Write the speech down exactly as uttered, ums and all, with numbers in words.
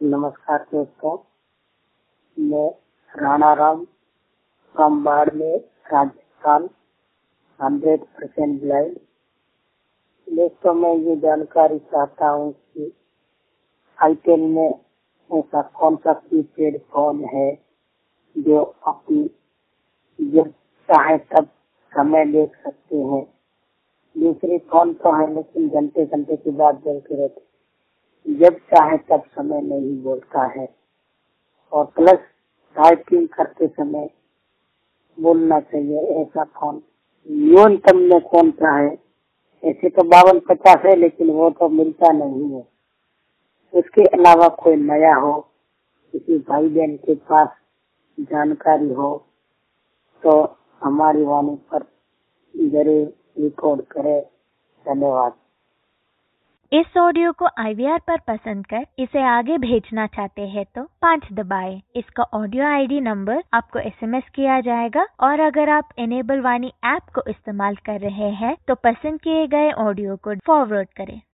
नमस्कार दोस्तों, मैं Rana Ram from Barmer, Rajasthan, hundred percent blind. दोस्तों, मैं ये जानकारी चाहता हूँ कि आईटेल में ऐसा कौन सा कीपैड फोन है जो अपनी जब चाहे तब समय देख सकते हैं। दूसरे फोन तो है लेकिन घंटे घंटे के बाद जलते रहते, जब चाहे तब समय नहीं बोलता है। और प्लस टाइपिंग करते समय बोलना चाहिए। ऐसा फोन न्यूनतम में कौन सा है? ऐसे तो बावन पचास है लेकिन वो तो मिलता नहीं है। उसके अलावा कोई नया हो, किसी भाई बहन के पास जानकारी हो तो हमारी वाणी पर जरूर रिकॉर्ड करे। धन्यवाद। इस ऑडियो को आई वी आर पर पसंद कर इसे आगे भेजना चाहते हैं तो पाँच दबाएं। इसका ऑडियो आई डी नंबर आपको एस एम एस किया जाएगा और अगर आप इनेबल वाणी ऐप को इस्तेमाल कर रहे हैं तो पसंद किए गए ऑडियो को फॉरवर्ड करें।